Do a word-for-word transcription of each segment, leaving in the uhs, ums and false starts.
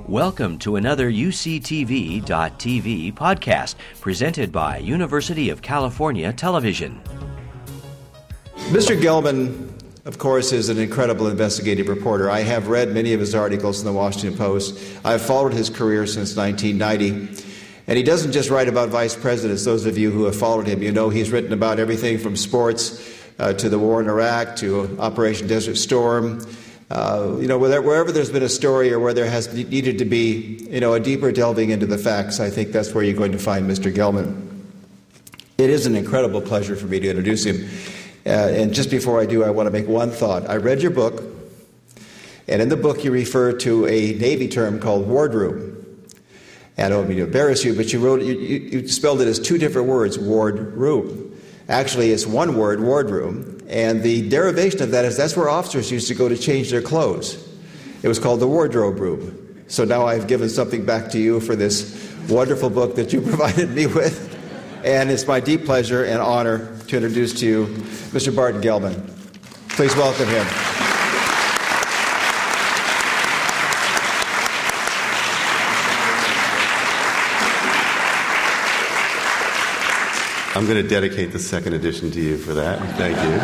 Welcome to another U C T V dot T V podcast presented by University of California Television. Mister Gelman, of course, is an incredible investigative reporter. I have read many of his articles in the Washington Post. I've followed his career since nineteen ninety. And he doesn't just write about vice presidents. Those of you who have followed him, you know he's written about everything from sports uh, to the war in Iraq to Operation Desert Storm. Uh, you know, wherever there's been a story or where there has needed to be, you know, a deeper delving into the facts, I think that's where you're going to find Mister Gelman. It is an incredible pleasure for me to introduce him. Uh, and just before I do, I want to make one thought. I read your book, and in the book you refer to a Navy term called wardroom. I don't mean to embarrass you, but you wrote you, you spelled it as two different words, wardroom. Actually, it's one word, wardroom, and the derivation of that is that's where officers used to go to change their clothes. It was called the wardrobe room. So now I've given something back to you for this wonderful book that you provided me with, and it's my deep pleasure and honor to introduce to you Mister Barton Gelman. Please welcome him. I'm going to dedicate the second edition to you for that. Thank you.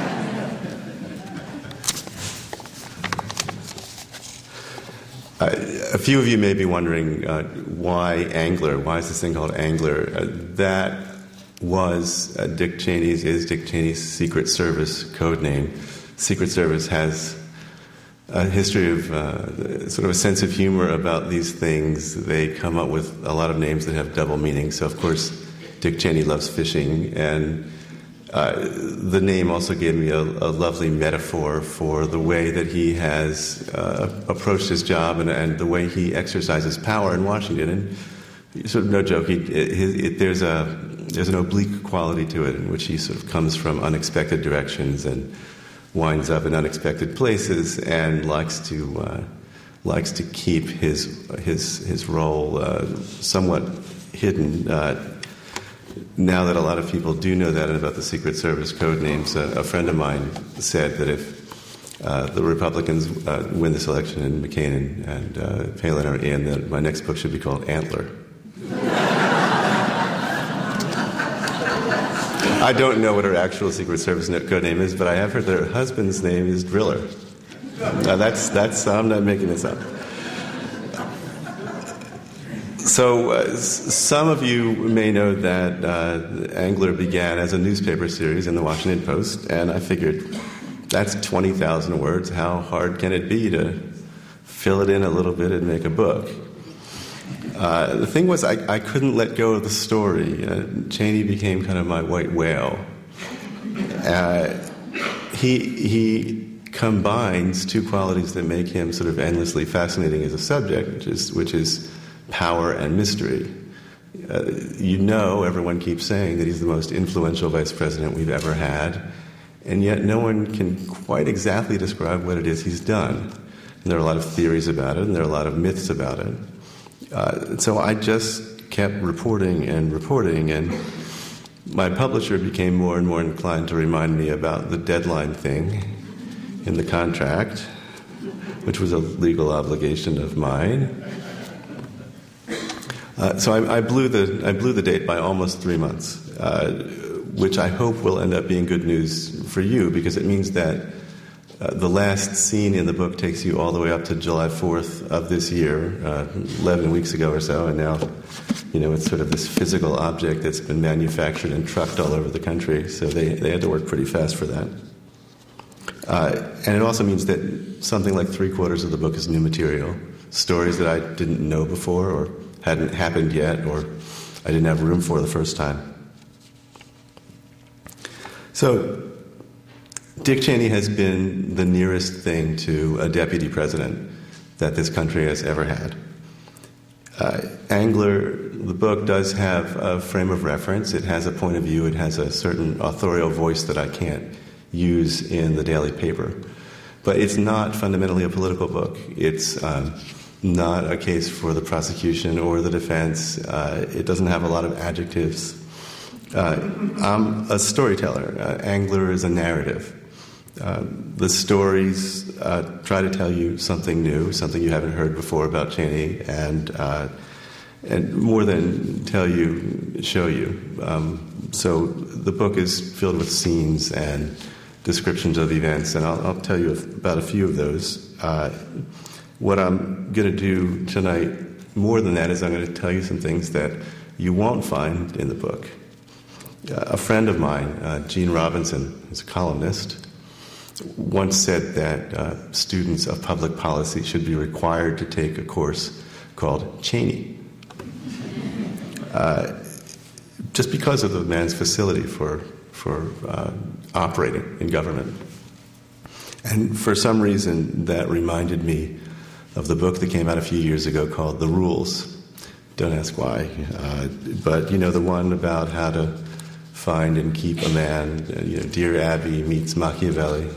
Uh, a few of you may be wondering uh, why Angler? Why is this thing called Angler? Uh, that was uh, Dick Cheney's, is Dick Cheney's Secret Service code name. Secret Service has a history of uh, sort of a sense of humor about these things. They come up with a lot of names that have double meanings. So, of course, Dick Cheney loves fishing, and uh, the name also gave me a, a lovely metaphor for the way that he has uh, approached his job and, and the way he exercises power in Washington. And sort of no joke, he, it, it, there's a there's an oblique quality to it in which he sort of comes from unexpected directions and winds up in unexpected places, and likes to uh, likes to keep his his his role uh, somewhat hidden. Uh, Now that a lot of people do know that about the Secret Service code names, uh, a friend of mine said that if uh, the Republicans uh, win this election and McCain and, and uh, Palin are in, that my next book should be called Antler. I don't know what her actual Secret Service code name is, but I have heard that her husband's name is Driller. Uh, that's, that's, I'm not making this up. So uh, some of you may know that uh, Angler began as a newspaper series in the Washington Post, and I figured that's twenty thousand words. How hard can it be to fill it in a little bit and make a book? Uh, the thing was, I, I couldn't let go of the story. Uh, Cheney became kind of my white whale. Uh, he he combines two qualities that make him sort of endlessly fascinating as a subject, which is which is power and mystery. Uh, you know, everyone keeps saying that he's the most influential vice president we've ever had, and yet no one can quite exactly describe what it is he's done. And there are a lot of theories about it, and there are a lot of myths about it. Uh, so I just kept reporting and reporting, and my publisher became more and more inclined to remind me about the deadline thing in the contract, which was a legal obligation of mine. Uh, so I, I blew the I blew the date by almost three months, uh, which I hope will end up being good news for you, because it means that uh, the last scene in the book takes you all the way up to July fourth of this year, uh, eleven weeks ago or so, and now, you know, it's sort of this physical object that's been manufactured and trucked all over the country. So they they had to work pretty fast for that, uh, and it also means that something like three quarters of the book is new material, stories that I didn't know before or hadn't happened yet, or I didn't have room for the first time. So Dick Cheney has been the nearest thing to a deputy president that this country has ever had. Uh, Angler, the book, does have a frame of reference. It has a point of view. It has a certain authorial voice that I can't use in the daily paper. But it's not fundamentally a political book. It's um, not a case for the prosecution or the defense. Uh, it doesn't have a lot of adjectives. Uh, I'm a storyteller. Uh, Angler is a narrative. Uh, the stories uh, try to tell you something new, something you haven't heard before about Cheney, and uh, and more than tell you, show you. Um, so the book is filled with scenes and descriptions of events, and I'll, I'll tell you about a few of those. Uh, what I'm going to do tonight, more than that, is I'm going to tell you some things that you won't find in the book. Uh, a friend of mine, uh, Gene Robinson, who's a columnist, once said that uh, students of public policy should be required to take a course called Cheney. Uh, just because of the man's facility for for uh, operating in government. And for some reason, that reminded me of the book that came out a few years ago called The Rules. Don't ask why. Uh, but, you know, the one about how to find and keep a man, uh, you know, Dear Abby meets Machiavelli.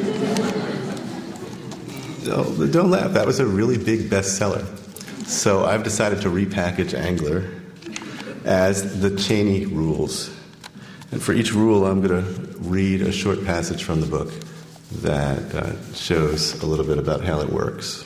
No, don't laugh. That was a really big bestseller. So I've decided to repackage Angler as the Cheney Rules. And for each rule, I'm going to read a short passage from the book that uh, shows a little bit about how it works.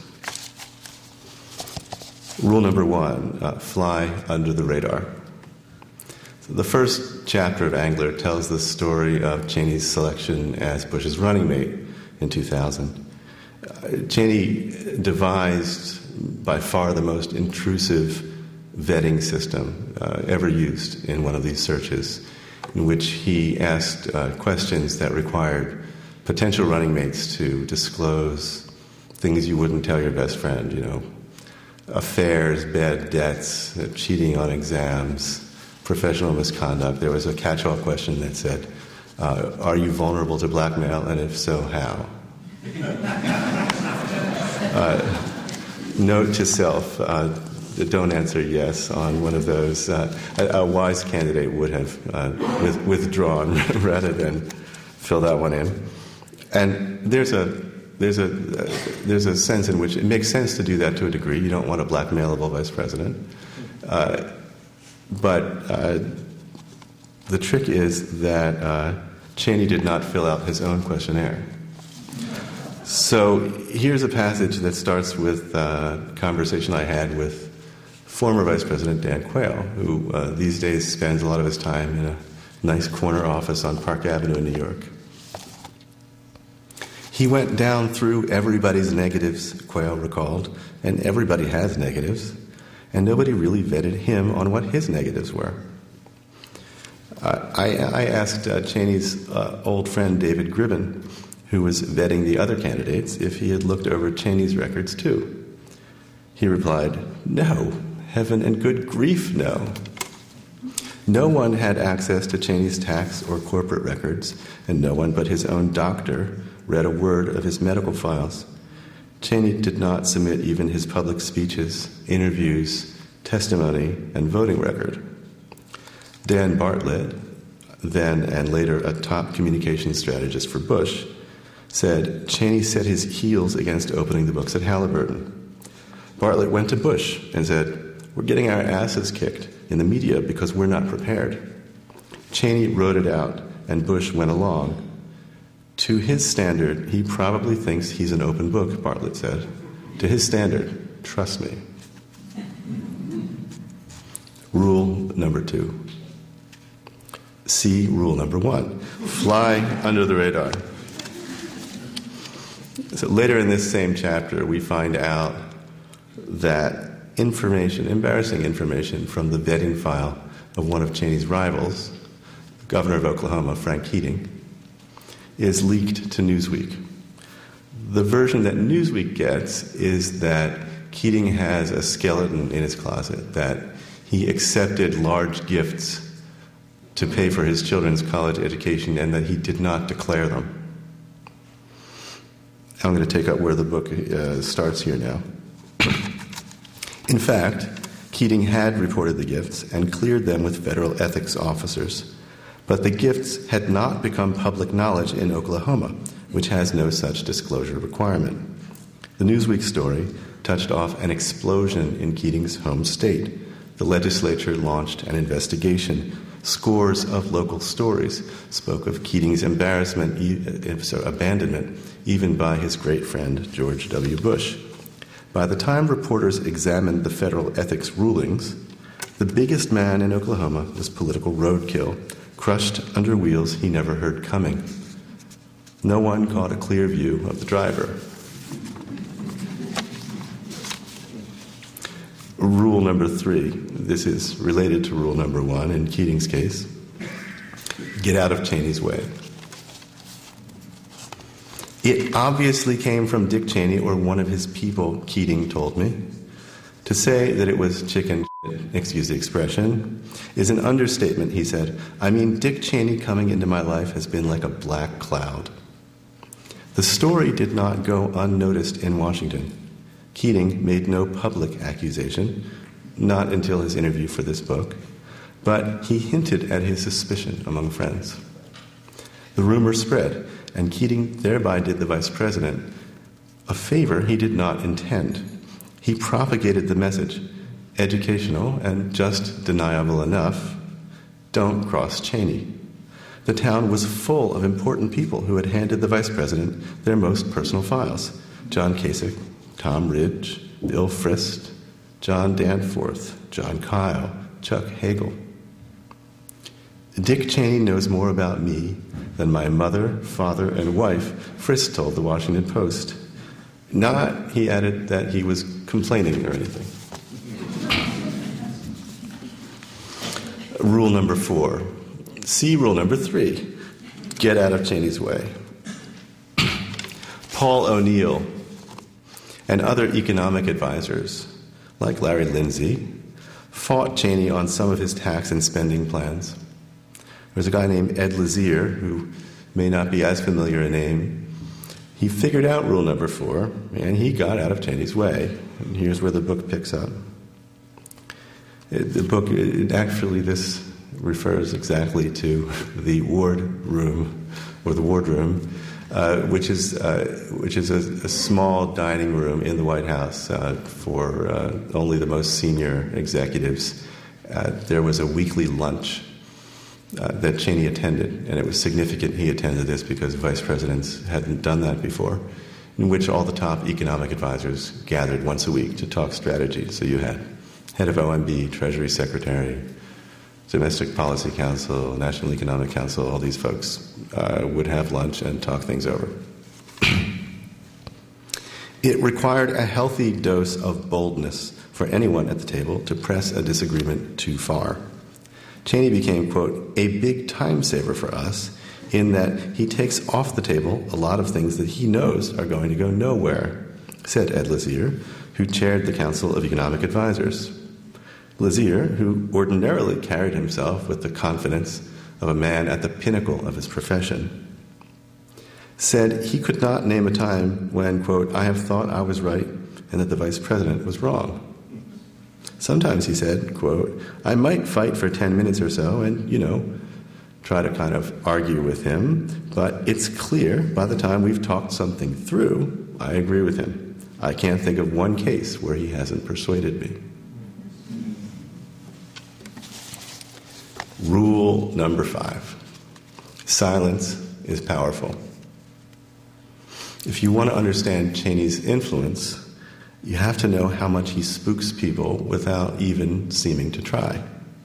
Rule number one, uh, fly under the radar. So the first chapter of Angler tells the story of Cheney's selection as Bush's running mate in two thousand. Uh, Cheney devised by far the most intrusive vetting system uh, ever used in one of these searches, in which he asked uh, questions that required potential running mates to disclose things you wouldn't tell your best friend, you know, affairs, bad debts, uh, cheating on exams, professional misconduct. There was a catch-all question that said, uh, are you vulnerable to blackmail, and if so, how? uh, note to self, uh, don't answer yes on one of those. Uh, a, a wise candidate would have uh, with, withdrawn rather than fill that one in. And there's a there's a uh, there's a sense in which it makes sense to do that to a degree. You don't want a blackmailable vice president, uh, but uh, the trick is that uh, Cheney did not fill out his own questionnaire. So here's a passage that starts with a conversation I had with former Vice President Dan Quayle, who uh, these days spends a lot of his time in a nice corner office on Park Avenue in New York. He went down through everybody's negatives, Quayle recalled, and everybody has negatives, and nobody really vetted him on what his negatives were. Uh, I, I asked uh, Cheney's uh, old friend David Gribben, who was vetting the other candidates, if he had looked over Cheney's records too. He replied, no. Heaven and good grief, no. No one had access to Cheney's tax or corporate records, and no one but his own doctor read a word of his medical files. Cheney did not submit even his public speeches, interviews, testimony, and voting record. Dan Bartlett, then and later a top communications strategist for Bush, said Cheney set his heels against opening the books at Halliburton. Bartlett went to Bush and said, we're getting our asses kicked in the media because we're not prepared. Cheney wrote it out, and Bush went along. To his standard, he probably thinks he's an open book, Bartlett said. To his standard, trust me. Rule number two. See rule number one. Fly under the radar. So later in this same chapter, we find out that information, embarrassing information from the vetting file of one of Cheney's rivals, the governor of Oklahoma, Frank Keating, is leaked to Newsweek. The version that Newsweek gets is that Keating has a skeleton in his closet, that he accepted large gifts to pay for his children's college education and that he did not declare them. I'm going to take up where the book uh, starts here now. In fact, Keating had reported the gifts and cleared them with federal ethics officers, but the gifts had not become public knowledge in Oklahoma, which has no such disclosure requirement. The Newsweek story touched off an explosion in Keating's home state. The legislature launched an investigation Scores of local stories spoke of Keating's embarrassment, e- so abandonment, even by his great friend George W. Bush. By the time reporters examined the federal ethics rulings, the biggest man in Oklahoma was political roadkill, crushed under wheels he never heard coming. No one caught a clear view of the driver. Rule number three, this is related to rule number one in Keating's case, get out of Cheney's way. It obviously came from Dick Cheney or one of his people, Keating told me. To say that it was chicken shit, excuse the expression, is an understatement, he said. I mean, Dick Cheney coming into my life has been like a black cloud. The story did not go unnoticed in Washington. Keating made no public accusation, not until his interview for this book, but he hinted at his suspicion among friends. The rumor spread, and Keating thereby did the vice president a favor he did not intend. He propagated the message, educational and just deniable enough, don't cross Cheney. The town was full of important people who had handed the vice president their most personal files. John Kasich, Tom Ridge, Bill Frist, John Danforth, John Kyle, Chuck Hagel. Dick Cheney knows more about me than my mother, father, and wife, Frist told the Washington Post. Not, he added, that he was complaining or anything. Rule number four. See rule number three. Get out of Cheney's way. Paul O'Neill and other economic advisors, like Larry Lindsay, fought Cheney on some of his tax and spending plans. There's a guy named Ed Lazier, who may not be as familiar a name. He figured out rule number four, and he got out of Cheney's way. And here's where the book picks up. It, the book, it, actually, this refers exactly to the ward room, or the wardroom, uh, which is uh, which is a, a small dining room in the White House uh, for uh, only the most senior executives. Uh, there was a weekly lunch uh, that Cheney attended, and it was significant he attended this because vice presidents hadn't done that before, in which all the top economic advisors gathered once a week to talk strategy. So you had head of O M B, Treasury Secretary, Domestic Policy Council, National Economic Council, all these folks uh, would have lunch and talk things over. It required a healthy dose of boldness for anyone at the table to press a disagreement too far. Cheney became, quote, a big time saver for us in that he takes off the table a lot of things that he knows are going to go nowhere, said Ed Lazier, who chaired the Council of Economic Advisors. Lazier, who ordinarily carried himself with the confidence of a man at the pinnacle of his profession, said he could not name a time when, quote, I have thought I was right and that the vice president was wrong. Sometimes, he said, quote, I might fight for ten minutes or so and, you know, try to kind of argue with him, but it's clear by the time we've talked something through, I agree with him. I can't think of one case where he hasn't persuaded me. Rule number five. Silence is powerful. If you want to understand Cheney's influence, you have to know how much he spooks people without even seeming to try.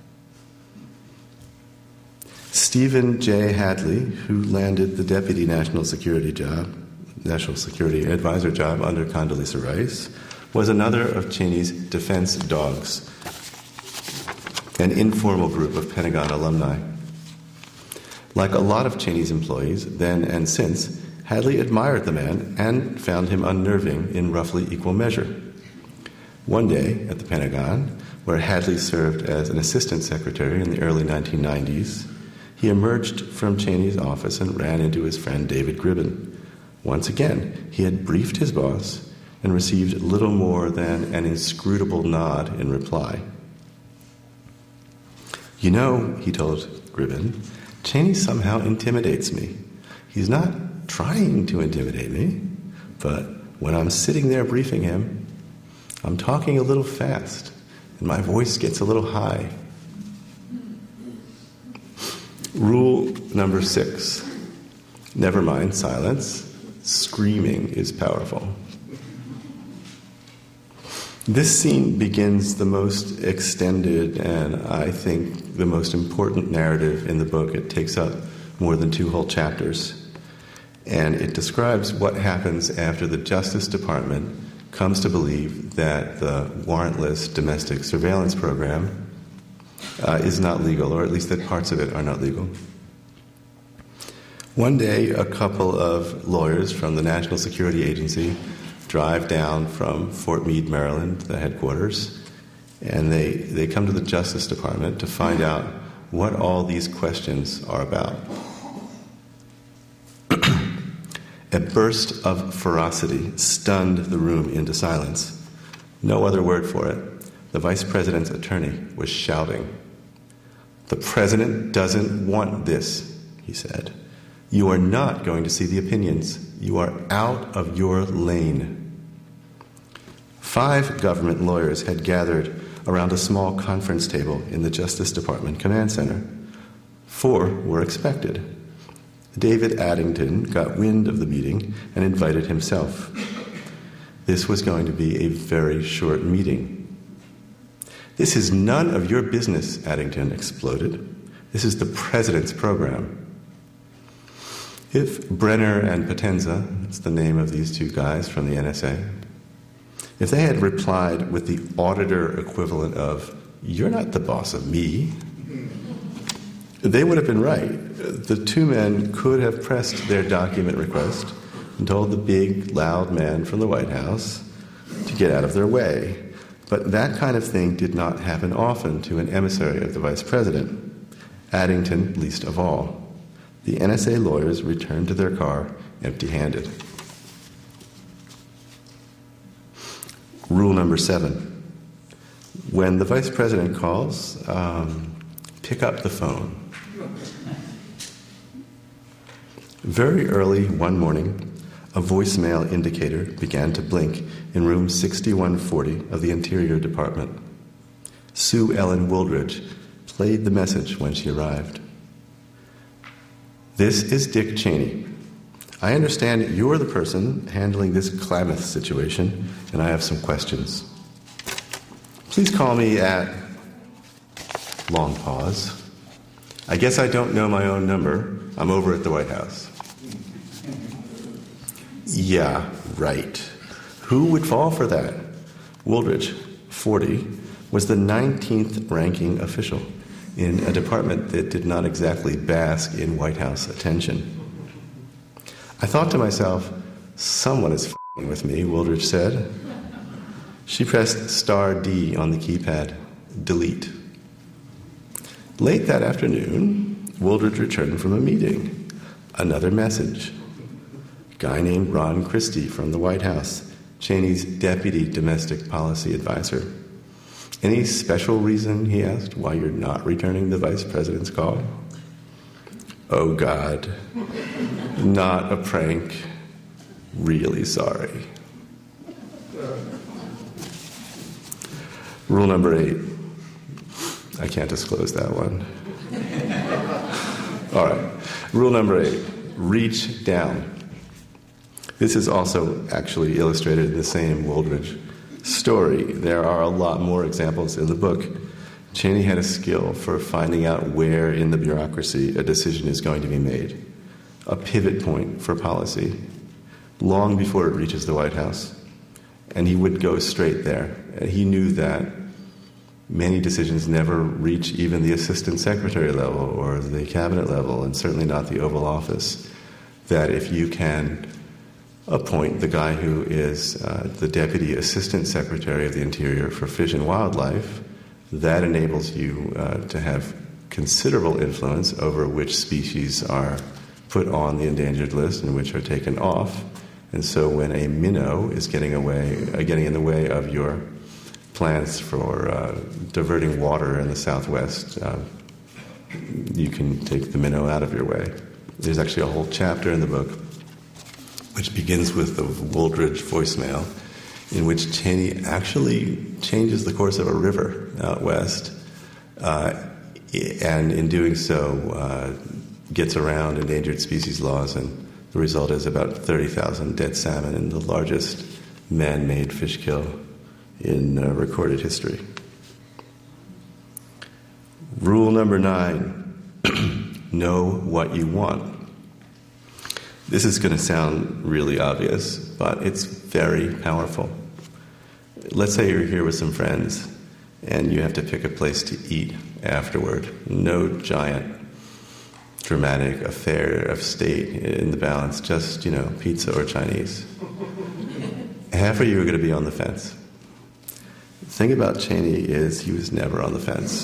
Stephen J. Hadley, who landed the Deputy National Security job, National Security Advisor job under Condoleezza Rice, was another of Cheney's defense dogs, an informal group of Pentagon alumni. Like a lot of Cheney's employees, then and since, Hadley admired the man and found him unnerving in roughly equal measure. One day at the Pentagon, where Hadley served as an assistant secretary in the early nineteen nineties, he emerged from Cheney's office and ran into his friend David Gribbin. Once again, he had briefed his boss and received little more than an inscrutable nod in reply. You know, he told Gribbin, Cheney somehow intimidates me. He's not trying to intimidate me, but when I'm sitting there briefing him, I'm talking a little fast, and my voice gets a little high. Rule number six, never mind silence, screaming is powerful. This scene begins the most extended and, I think, the most important narrative in the book. It takes up more than two whole chapters. And it describes what happens after the Justice Department comes to believe that the warrantless domestic surveillance program uh, is not legal, or at least that parts of it are not legal. One day, a couple of lawyers from the National Security Agency drive down from Fort Meade, Maryland, the headquarters, and they, they come to the Justice Department to find out what all these questions are about. A burst of ferocity stunned the room into silence. No other word for it. The Vice President's attorney was shouting. "The President doesn't want this," he said. "You are not going to see the opinions. You are out of your lane." Five government lawyers had gathered around a small conference table in the Justice Department Command Center. Four were expected. David Addington got wind of the meeting and invited himself. This was going to be a very short meeting. "This is none of your business," Addington exploded. "This is the President's program." If Brenner and Potenza, that's the name of these two guys from the N S A, if they had replied with the auditor equivalent of, "You're not the boss of me," they would have been right. The two men could have pressed their document request and told the big, loud man from the White House to get out of their way. But that kind of thing did not happen often to an emissary of the Vice President, Addington least of all. The N S A lawyers returned to their car empty-handed. Rule number seven. When the Vice President calls, um, pick up the phone. Very early one morning, a voicemail indicator began to blink in room sixty-one forty of the Interior Department. Sue Ellen Wooldridge played the message when she arrived. "This is Dick Cheney. I understand you're the person handling this Klamath situation, and I have some questions. Please call me at..." Long pause. "I guess I don't know my own number. I'm over at the White House." "Yeah, right. Who would fall for that?" Wooldridge, forty, was the nineteenth ranking official in a department that did not exactly bask in White House attention. "I thought to myself, someone is f***ing with me," Wooldridge said. She pressed star D on the keypad. Delete. Late that afternoon, Wooldridge returned from a meeting. Another message. Guy named Ron Christie from the White House, Cheney's deputy domestic policy advisor. "Any special reason," he asked, "why you're not returning the Vice President's call?" "Oh, God. Not a prank. Really sorry." Rule number eight. I can't disclose that one. All right. Rule number eight. Reach down. This is also actually illustrated in the same Wooldridge story. There are a lot more examples in the book. Cheney had a skill for finding out where in the bureaucracy a decision is going to be made, a pivot point for policy, long before it reaches the White House. And he would go straight there. He knew that many decisions never reach even the assistant secretary level or the cabinet level, and certainly not the Oval Office, that if you can appoint the guy who is uh, the Deputy Assistant Secretary of the Interior for Fish and Wildlife, that enables you uh, to have considerable influence over which species are put on the endangered list and which are taken off. And so when a minnow is getting away, uh, getting in the way of your plans for uh, diverting water in the Southwest, uh, you can take the minnow out of your way. There's actually a whole chapter in the book which begins with the Wooldridge voicemail, in which Cheney actually changes the course of a river out west uh, and in doing so uh, gets around endangered species laws, and the result is about thirty thousand dead salmon and the largest man-made fish kill in uh, recorded history. Rule number nine, know what you want. This is going to sound really obvious, but it's very powerful. Let's say you're here with some friends and you have to pick a place to eat afterward. No giant dramatic affair of state in the balance, just, you know, pizza or Chinese. Half of you are going to be on the fence. The thing about Cheney is he was never on the fence.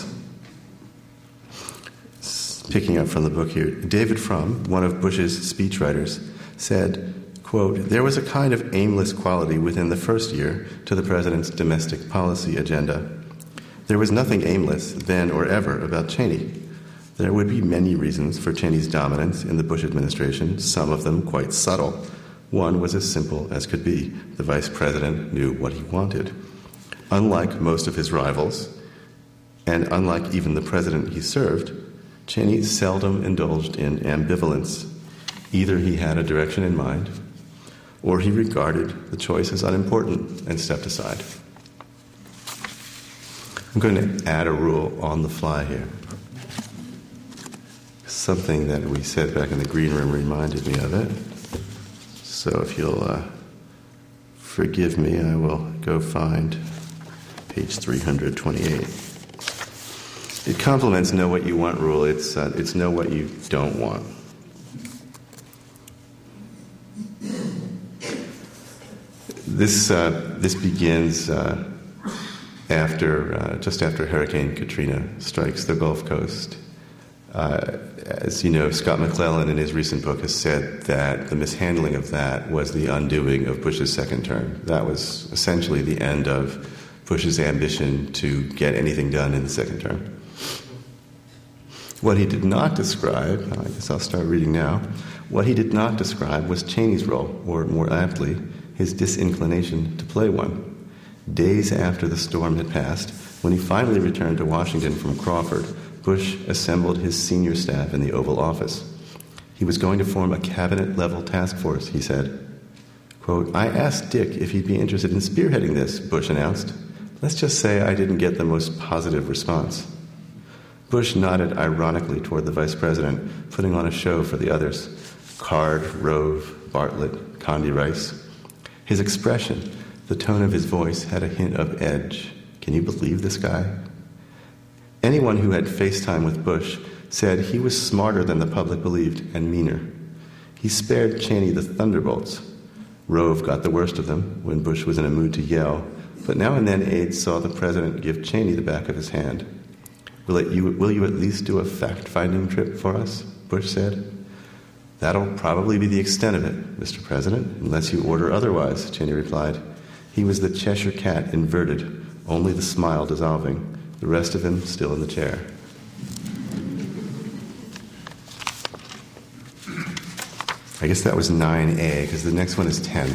Picking up from the book here, David Frum, one of Bush's speechwriters, said, quote, "There was a kind of aimless quality within the first year to the president's domestic policy agenda. There was nothing aimless then or ever about Cheney. There would be many reasons for Cheney's dominance in the Bush administration, some of them quite subtle. One was as simple as could be. The vice president knew what he wanted. Unlike most of his rivals, and unlike even the president he served, Cheney seldom indulged in ambivalence. Either he had a direction in mind, or he regarded the choice as unimportant and stepped aside." I'm going to add a rule on the fly here. Something that we said back in the green room reminded me of it. So if you'll uh, forgive me, I will go find page three hundred twenty-eight. It complements know what you want rule. It's, uh, it's know what you don't want. This, uh, this begins uh, after, uh, just after Hurricane Katrina strikes the Gulf Coast. Uh, as you know, Scott McClellan in his recent book has said that the mishandling of that was the undoing of Bush's second term. That was essentially the end of Bush's ambition to get anything done in the second term. What he did not describe, I guess I'll start reading now, what he did not describe was Cheney's role, or more aptly, his disinclination to play one. Days after the storm had passed, when he finally returned to Washington from Crawford, Bush assembled his senior staff in the Oval Office. He was going to form a cabinet-level task force, he said. Quote, "I asked Dick if he'd be interested in spearheading this," Bush announced. "Let's just say I didn't get the most positive response." Bush nodded ironically toward the vice president, putting on a show for the others. Card, Rove, Bartlett, Condi Rice. His expression, the tone of his voice, had a hint of edge. Can you believe this guy? Anyone who had FaceTime with Bush said he was smarter than the public believed and meaner. He spared Cheney the thunderbolts. Rove got the worst of them when Bush was in a mood to yell, but now and then aides saw the president give Cheney the back of his hand. Will, it, you, will you at least do a fact-finding trip for us? Bush said. That'll probably be the extent of it, Mister President, unless you order otherwise, Cheney replied. He was the Cheshire Cat inverted, only the smile dissolving, the rest of him still in the chair. I guess that was nine A, because the next one is ten.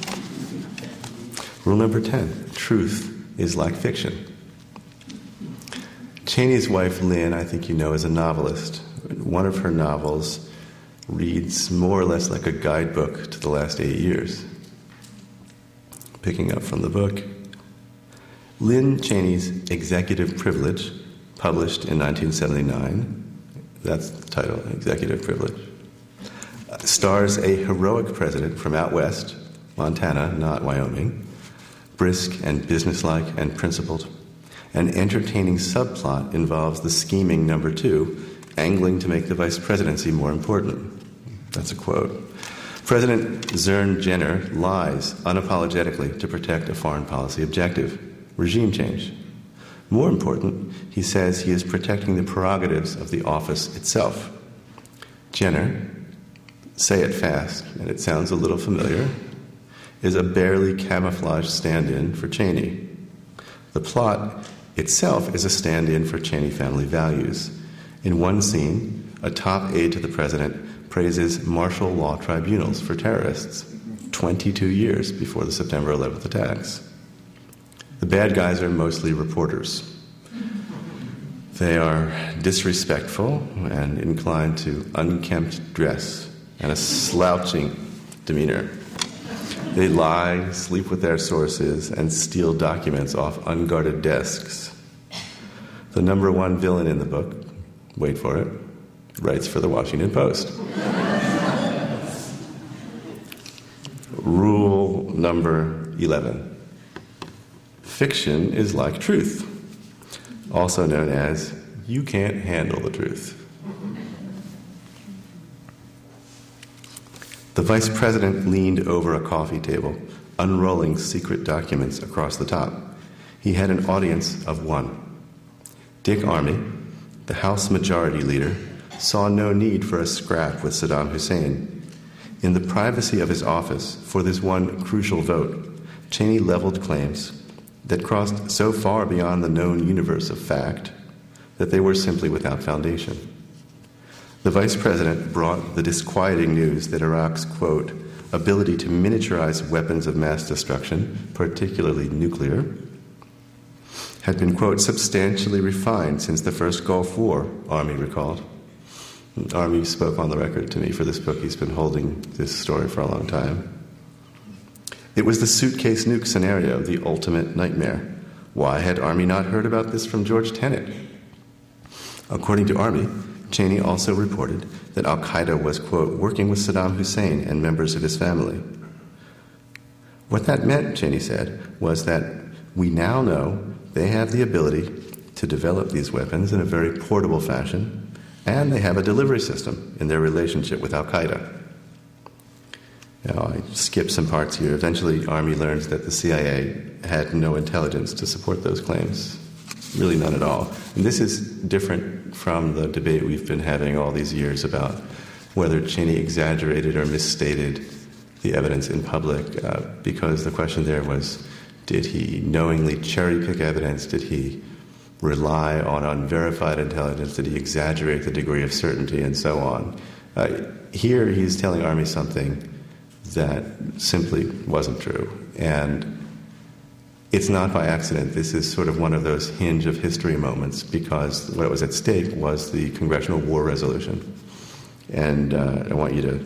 Rule number ten, truth is like fiction. Cheney's wife, Lynn, I think you know, is a novelist. One of her novels reads more or less like a guidebook to the last eight years. Picking up from the book, Lynn Cheney's Executive Privilege, published in nineteen seventy-nine, that's the title, Executive Privilege, stars a heroic president from out west, Montana, not Wyoming, brisk and businesslike and principled. An entertaining subplot involves the scheming number two, angling to make the vice presidency more important. That's a quote. President Zern Jenner lies unapologetically to protect a foreign policy objective, regime change. More important, he says he is protecting the prerogatives of the office itself. Jenner, say it fast, and it sounds a little familiar, is a barely camouflaged stand-in for Cheney. The plot itself is a stand-in for Cheney family values. In one scene, a top aide to the president praises martial law tribunals for terrorists, twenty-two years before the September eleventh attacks. The bad guys are mostly reporters. They are disrespectful and inclined to unkempt dress and a slouching demeanor. They lie, sleep with their sources, and steal documents off unguarded desks. The number one villain in the book, wait for it, writes for the Washington Post. Rule number eleven. Fiction is like truth, also known as you can't handle the truth. The vice president leaned over a coffee table, unrolling secret documents across the top. He had an audience of one. Dick Armey, the House Majority Leader, saw no need for a scrap with Saddam Hussein. In the privacy of his office, for this one crucial vote, Cheney leveled claims that crossed so far beyond the known universe of fact that they were simply without foundation. The vice president brought the disquieting news that Iraq's, quote, ability to miniaturize weapons of mass destruction, particularly nuclear, had been, quote, substantially refined since the first Gulf War, Armey recalled. Armey spoke on the record to me for this book. He's been holding this story for a long time. It was the suitcase nuke scenario, the ultimate nightmare. Why had Armey not heard about this from George Tenet? According to Armey, Cheney also reported that al-Qaeda was, quote, working with Saddam Hussein and members of his family. What that meant, Cheney said, was that we now know they have the ability to develop these weapons in a very portable fashion, and they have a delivery system in their relationship with al-Qaeda. Now, I skipped some parts here. Eventually, Armey learns that the C I A had no intelligence to support those claims. Really none at all. And this is different from the debate we've been having all these years about whether Cheney exaggerated or misstated the evidence in public, uh, because the question there was, did he knowingly cherry-pick evidence? Did he rely on unverified intelligence? Did he exaggerate the degree of certainty, and so on? Uh, here he's telling Armey something that simply wasn't true. And it's not by accident. This is sort of one of those hinge of history moments, because what was at stake was the Congressional War Resolution. And uh, I want you to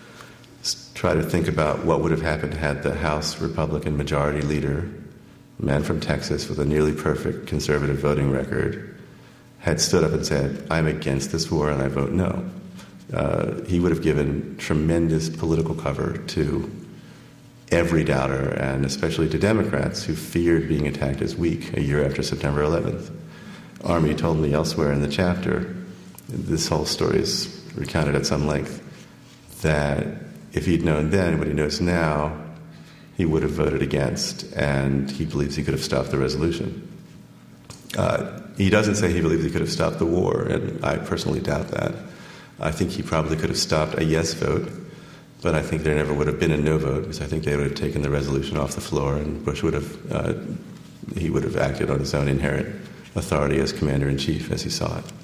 try to think about what would have happened had the House Republican Majority Leader, a man from Texas with a nearly perfect conservative voting record, had stood up and said, I'm against this war and I vote no. Uh, he would have given tremendous political cover to every doubter, and especially to Democrats who feared being attacked as weak a year after September eleventh. Armey told me elsewhere in the chapter, this whole story is recounted at some length, that if he'd known then what he knows now, he would have voted against, and he believes he could have stopped the resolution. Uh, he doesn't say he believes he could have stopped the war, and I personally doubt that. I think he probably could have stopped a yes vote, but I think there never would have been a no vote, because I think they would have taken the resolution off the floor, and Bush would have, uh, he would have acted on his own inherent authority as commander-in-chief as he saw it.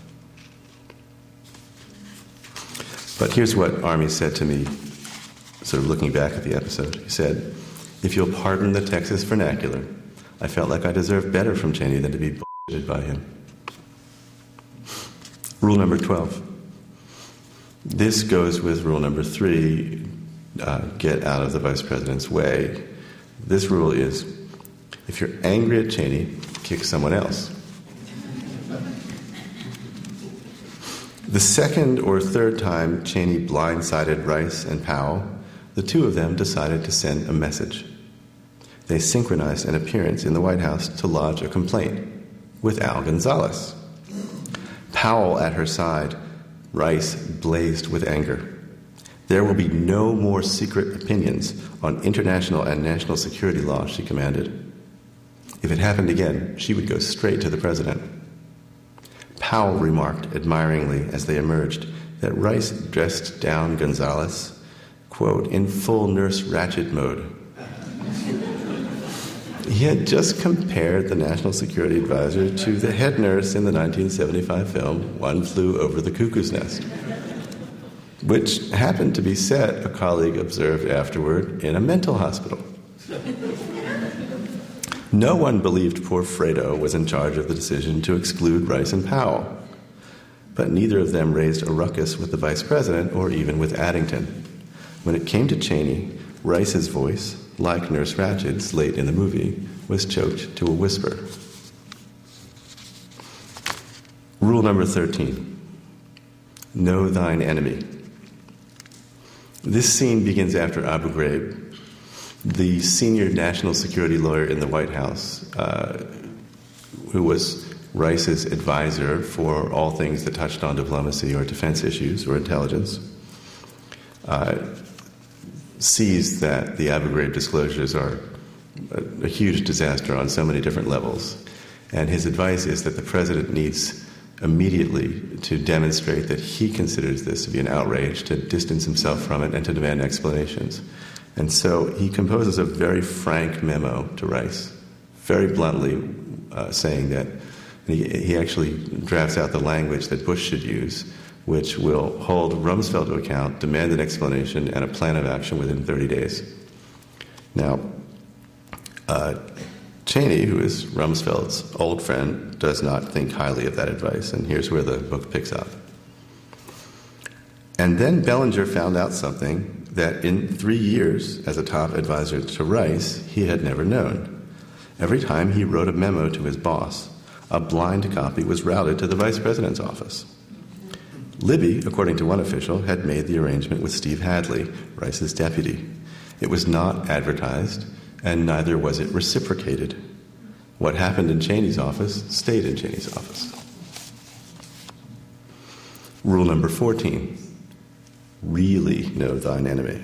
But here's what Armey said to me, sort of looking back at the episode. He said, if you'll pardon the Texas vernacular, I felt like I deserved better from Cheney than to be bullshitted by him. Rule number twelve. This goes with rule number three, uh, get out of the vice president's way. This rule is, if you're angry at Cheney, kick someone else. The second or third time Cheney blindsided Rice and Powell, the two of them decided to send a message. They synchronized an appearance in the White House to lodge a complaint with Al Gonzalez. Powell at her side, Rice blazed with anger. There will be no more secret opinions on international and national security law, she commanded. If it happened again, she would go straight to the president. Powell remarked admiringly as they emerged that Rice dressed down Gonzalez, quote, in full Nurse Ratched mode. He had just compared the National Security Advisor to the head nurse in the nineteen seventy-five film One Flew Over the Cuckoo's Nest, which happened to be set, a colleague observed afterward, in a mental hospital. No one believed poor Fredo was in charge of the decision to exclude Rice and Powell, but neither of them raised a ruckus with the vice president or even with Addington. When it came to Cheney, Rice's voice, like Nurse Ratched's late in the movie, was choked to a whisper. Rule number thirteen, know thine enemy. This scene begins after Abu Ghraib, the senior national security lawyer in the White House, uh, who was Rice's advisor for all things that touched on diplomacy or defense issues or intelligence, uh, sees that the Abu Ghraib disclosures are a, a huge disaster on so many different levels. And his advice is that the president needs immediately to demonstrate that he considers this to be an outrage, to distance himself from it, and to demand explanations. And so he composes a very frank memo to Rice, very bluntly uh, saying that he, he actually drafts out the language that Bush should use, which will hold Rumsfeld to account, demand an explanation, and a plan of action within thirty days. Now, uh, Cheney, who is Rumsfeld's old friend, does not think highly of that advice, and here's where the book picks up. And then Bellinger found out something that in three years as a top advisor to Rice, he had never known. Every time he wrote a memo to his boss, a blind copy was routed to the vice president's office. Libby, according to one official, had made the arrangement with Steve Hadley, Rice's deputy. It was not advertised, and neither was it reciprocated. What happened in Cheney's office stayed in Cheney's office. Rule number fourteen, really know thine enemy.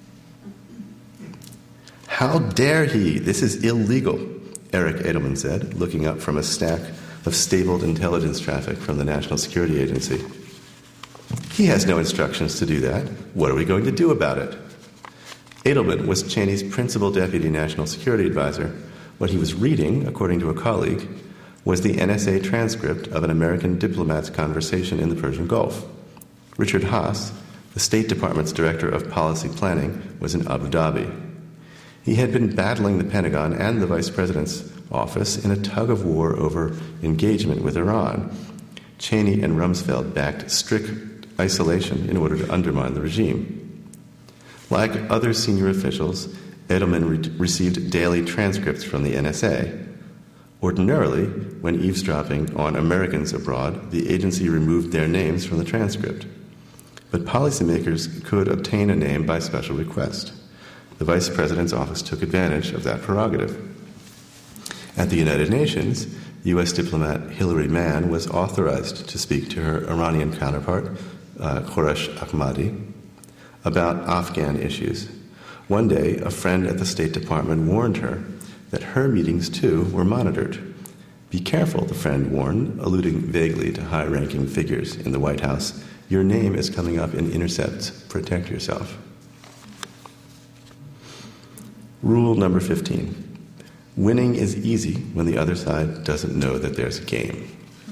How dare he? This is illegal, Eric Edelman said, looking up from a stack of stabled intelligence traffic from the National Security Agency. He has no instructions to do that. What are we going to do about it? Edelman was Cheney's principal deputy national security advisor. What he was reading, according to a colleague, was the N S A transcript of an American diplomat's conversation in the Persian Gulf. Richard Haas, the State Department's director of policy planning, was in Abu Dhabi. He had been battling the Pentagon and the vice president's office in a tug-of-war over engagement with Iran. Cheney and Rumsfeld backed strict isolation in order to undermine the regime. Like other senior officials, Edelman re- received daily transcripts from the N S A. Ordinarily, when eavesdropping on Americans abroad, the agency removed their names from the transcript. But policymakers could obtain a name by special request. The vice president's office took advantage of that prerogative. At the United Nations, U S diplomat Hilary Mann was authorized to speak to her Iranian counterpart, uh, Khoresh Ahmadi, about Afghan issues. One day, a friend at the State Department warned her that her meetings, too, were monitored. Be careful, the friend warned, alluding vaguely to high-ranking figures in the White House. Your name is coming up in intercepts. Protect yourself. Rule number fifteen. Winning is easy when the other side doesn't know that there's a game.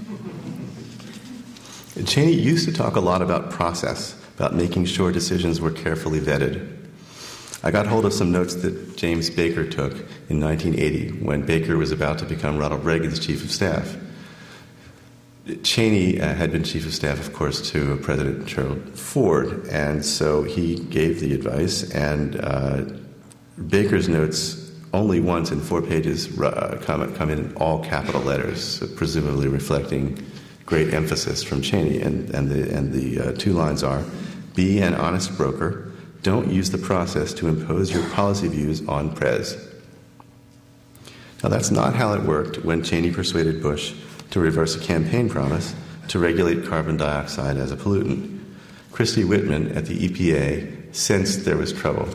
Cheney used to talk a lot about process, about making sure decisions were carefully vetted. I got hold of some notes that James Baker took in nineteen eighty when Baker was about to become Ronald Reagan's chief of staff. Cheney uh, had been chief of staff, of course, to President Gerald Ford, and so he gave the advice, and uh, Baker's notes only once in four pages uh, come, come in all capital letters, presumably reflecting great emphasis from Cheney, and, and the, and the uh, two lines are, be an honest broker, don't use the process to impose your policy views on Prez. Now, that's not how it worked when Cheney persuaded Bush to reverse a campaign promise to regulate carbon dioxide as a pollutant. Christy Whitman at the E P A sensed there was trouble.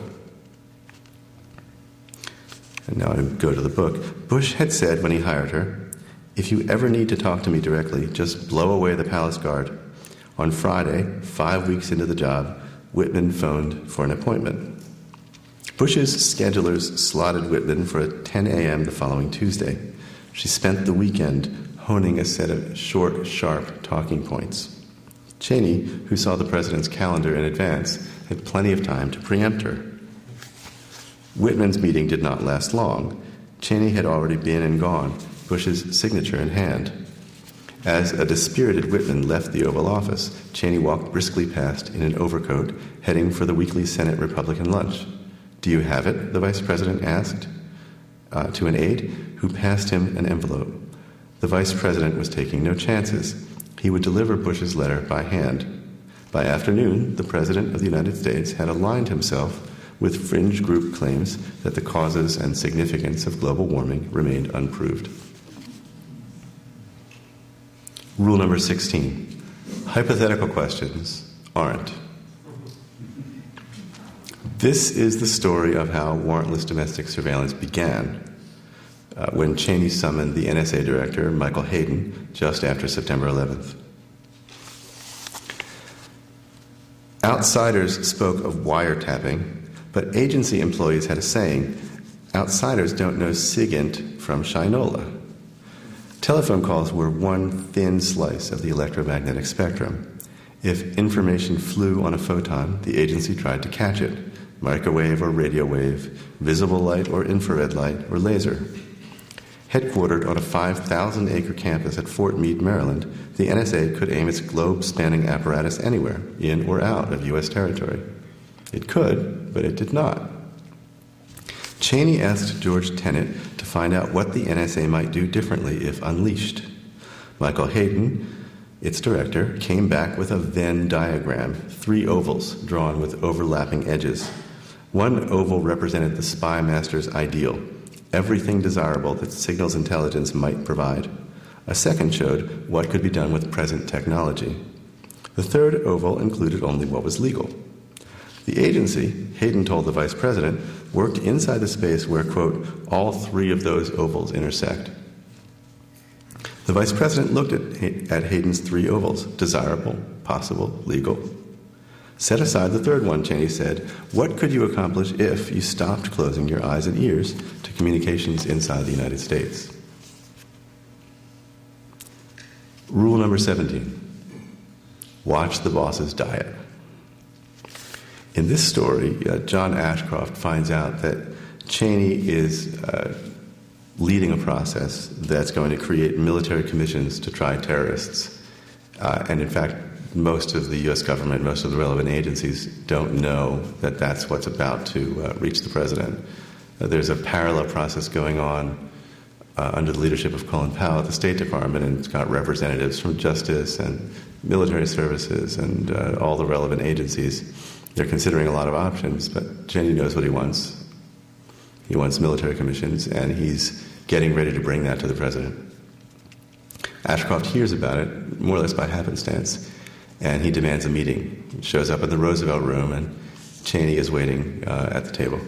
And now I go to the book. Bush had said when he hired her, if you ever need to talk to me directly, just blow away the palace guard. On Friday, five weeks into the job, Whitman phoned for an appointment. Bush's schedulers slotted Whitman for ten a.m. the following Tuesday. She spent the weekend honing a set of short, sharp talking points. Cheney, who saw the president's calendar in advance, had plenty of time to preempt her. Whitman's meeting did not last long. Cheney had already been and gone, Bush's signature in hand. As a dispirited Whitman left the Oval Office, Cheney walked briskly past in an overcoat, heading for the weekly Senate Republican lunch. "Do you have it?" the vice president asked uh, to an aide, who passed him an envelope. The vice president was taking no chances. He would deliver Bush's letter by hand. By afternoon, the President of the United States had aligned himself with fringe group claims that the causes and significance of global warming remained unproved. Rule number sixteen. Hypothetical questions aren't. This is the story of how warrantless domestic surveillance began uh, when Cheney summoned the N S A director, Michael Hayden, just after September eleventh. Outsiders spoke of wiretapping, but agency employees had a saying, "Outsiders don't know SIGINT from Shinola." Telephone calls were one thin slice of the electromagnetic spectrum. If information flew on a photon, the agency tried to catch it, microwave or radio wave, visible light or infrared light or laser. Headquartered on a five thousand acre campus at Fort Meade, Maryland, the N S A could aim its globe-spanning apparatus anywhere, in or out of U S territory. It could, but it did not. Cheney asked George Tenet to find out what the N S A might do differently if unleashed. Michael Hayden, its director, came back with a Venn diagram, three ovals drawn with overlapping edges. One oval represented the spy master's ideal, everything desirable that signals intelligence might provide. A second showed what could be done with present technology. The third oval included only what was legal. The agency, Hayden told the vice president, worked inside the space where, quote, all three of those ovals intersect. The vice president looked at, at Hayden's three ovals, desirable, possible, legal. Set aside the third one, Cheney said. What could you accomplish if you stopped closing your eyes and ears to communications inside the United States? Rule number seventeen. Watch the boss's diet. In this story, uh, John Ashcroft finds out that Cheney is uh, leading a process that's going to create military commissions to try terrorists. Uh, and in fact, most of the U S government, most of the relevant agencies don't know that that's what's about to uh, reach the president. Uh, there's a parallel process going on uh, under the leadership of Colin Powell at the State Department, and it's got representatives from Justice and military services and uh, all the relevant agencies. They're considering a lot of options, but Cheney knows what he wants. He wants military commissions, and he's getting ready to bring that to the president. Ashcroft hears about it, more or less by happenstance, and he demands a meeting. He shows up at the Roosevelt Room, and Cheney is waiting uh, at the table.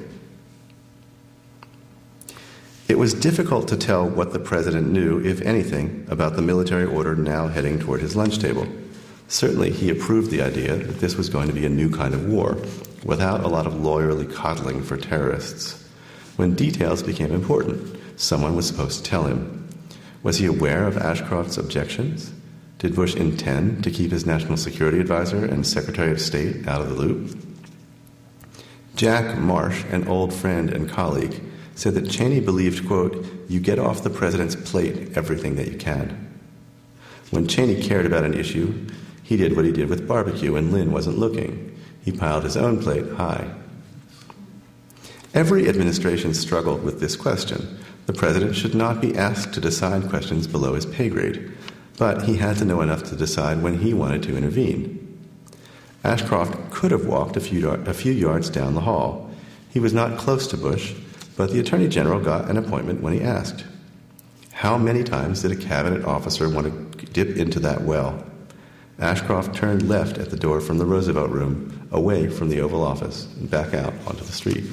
It was difficult to tell what the president knew, if anything, about the military order now heading toward his lunch table. Certainly, he approved the idea that this was going to be a new kind of war, without a lot of lawyerly coddling for terrorists. When details became important, someone was supposed to tell him. Was he aware of Ashcroft's objections? Did Bush intend to keep his national security advisor and Secretary of State out of the loop? Jack Marsh, an old friend and colleague, said that Cheney believed, quote, you get off the president's plate everything that you can. When Cheney cared about an issue, he did what he did with barbecue when Lynn wasn't looking. He piled his own plate high. Every administration struggled with this question. The president should not be asked to decide questions below his pay grade, but he had to know enough to decide when he wanted to intervene. Ashcroft could have walked a few, a few yards down the hall. He was not close to Bush, but the Attorney General got an appointment when he asked. How many times did a cabinet officer want to dip into that well? Ashcroft turned left at the door from the Roosevelt Room, away from the Oval Office, and back out onto the street.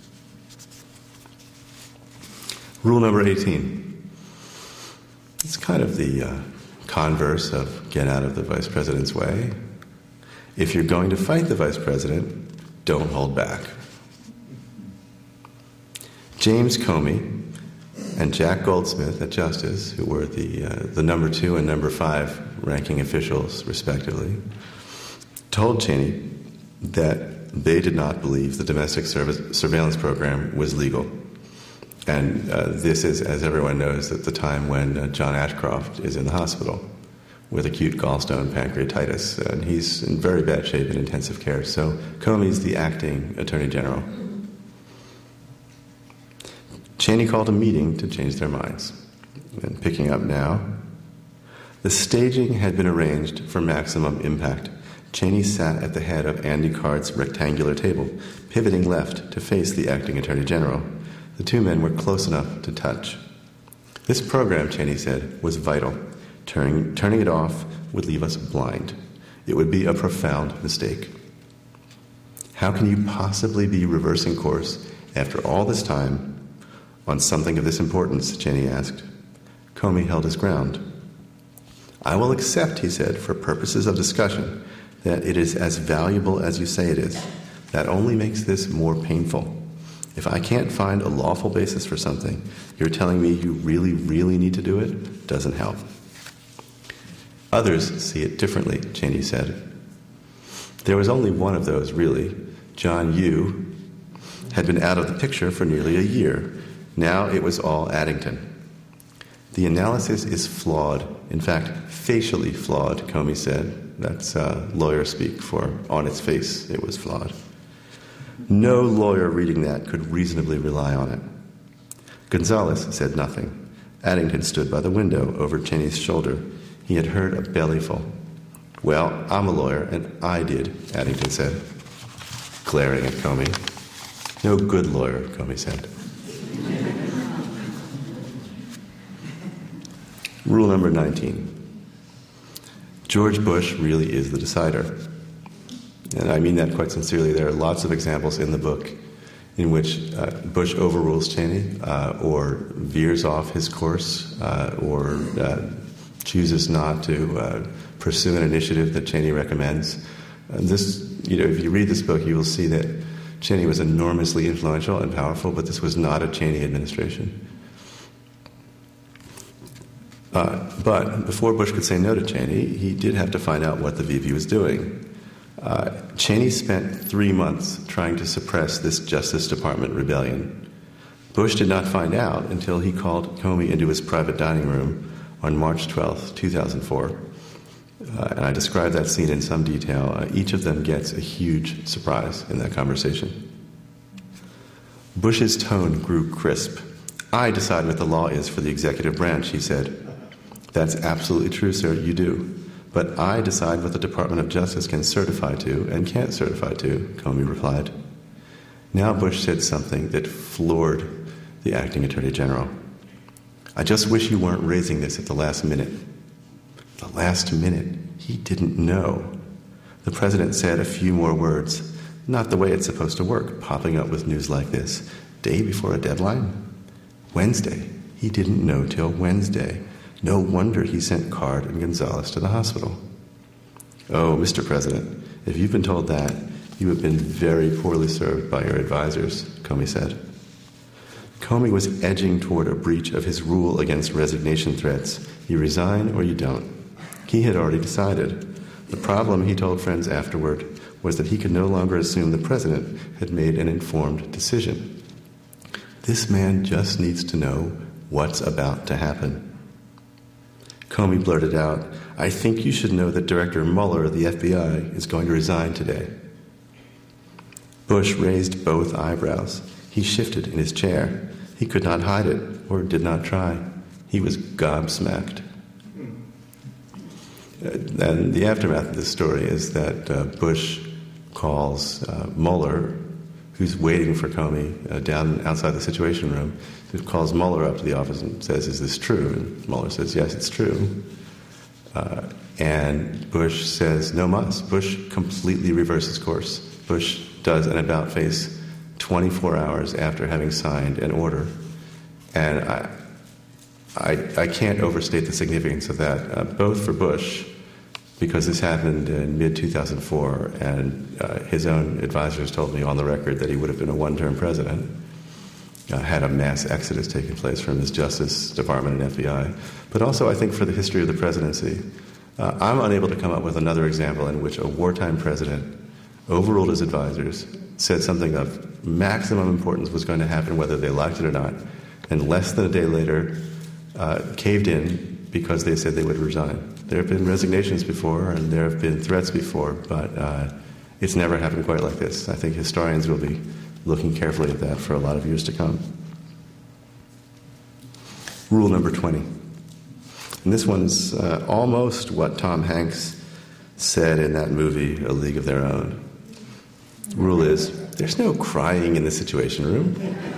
Rule number eighteen. It's kind of the uh, converse of get out of the vice president's way. If you're going to fight the vice president, don't hold back. James Comey and Jack Goldsmith at Justice, who were the uh, the number two and number five ranking officials, respectively, told Cheney that they did not believe the domestic service surveillance program was legal. And uh, this is, as everyone knows, at the time when uh, John Ashcroft is in the hospital with acute gallstone pancreatitis, and he's in very bad shape in intensive care. So Comey's the acting Attorney General. Cheney called a meeting to change their minds. And picking up now, the staging had been arranged for maximum impact. Cheney sat at the head of Andy Card's rectangular table, pivoting left to face the acting Attorney General. The two men were close enough to touch. This program, Cheney said, was vital. Turning, turning it off would leave us blind. It would be a profound mistake. How can you possibly be reversing course after all this time on something of this importance, Cheney asked. Comey held his ground. I will accept, he said, for purposes of discussion, that it is as valuable as you say it is. That only makes this more painful. If I can't find a lawful basis for something, you're telling me you really, really need to do it? Doesn't help. Others see it differently, Cheney said. There was only one of those, really. John Yoo had been out of the picture for nearly a year. Now it was all Addington. The analysis is flawed, in fact, facially flawed, Comey said. That's uh, lawyer speak for on its face it was flawed. No lawyer reading that could reasonably rely on it. Gonzalez said nothing. Addington stood by the window over Cheney's shoulder. He had heard a bellyful. Well, I'm a lawyer, and I did, Addington said, glaring at Comey. No good lawyer, Comey said. Rule number nineteen. George Bush really is the decider. And I mean that quite sincerely. There are lots of examples in the book in which uh, Bush overrules Cheney uh, or veers off his course uh, or uh, chooses not to uh, pursue an initiative that Cheney recommends. And this, you know, if you read this book, you will see that Cheney was enormously influential and powerful, but this was not a Cheney administration. Uh, but before Bush could say no to Cheney, he did have to find out what the V P was doing. Uh, Cheney spent three months trying to suppress this Justice Department rebellion. Bush did not find out until he called Comey into his private dining room on March twelfth, two thousand four. Uh, and I described that scene in some detail. Uh, each of them gets a huge surprise in that conversation. Bush's tone grew crisp. I decide what the law is for the executive branch, he said. That's absolutely true, sir, you do. But I decide what the Department of Justice can certify to and can't certify to, Comey replied. Now Bush said something that floored the acting Attorney General. I just wish you weren't raising this at the last minute. The last minute? He didn't know. The president said a few more words, not the way it's supposed to work, popping up with news like this. Day before a deadline? Wednesday. He didn't know till Wednesday. No wonder he sent Card and Gonzalez to the hospital. Oh, Mister President, if you've been told that, you have been very poorly served by your advisors, Comey said. Comey was edging toward a breach of his rule against resignation threats. You resign or you don't. He had already decided. The problem, he told friends afterward, was that he could no longer assume the president had made an informed decision. This man just needs to know what's about to happen. Comey blurted out, I think you should know that Director Mueller of the F B I is going to resign today. Bush raised both eyebrows. He shifted in his chair. He could not hide it, or did not try. He was gobsmacked. And the aftermath of this story is that uh, Bush calls uh, Mueller, who's waiting for Comey uh, down outside the Situation Room, who calls Mueller up to the office and says, is this true? And Mueller says, yes, it's true. Uh, and Bush says, no muss. Bush completely reverses course. Bush does an about-face twenty-four hours after having signed an order. And I, I, I can't overstate the significance of that, uh, both for Bush, because this happened in mid two thousand four, and uh, his own advisors told me on the record that he would have been a one-term president, uh, had a mass exodus taking place from his Justice Department and F B I. But also, I think, for the history of the presidency, uh, I'm unable to come up with another example in which a wartime president overruled his advisors, said something of maximum importance was going to happen whether they liked it or not, and less than a day later uh, caved in because they said they would resign. There have been resignations before, and there have been threats before, but uh, it's never happened quite like this. I think historians will be looking carefully at that for a lot of years to come. Rule number twenty. And this one's uh, almost what Tom Hanks said in that movie, A League of Their Own. Rule is, there's no crying in the Situation Room.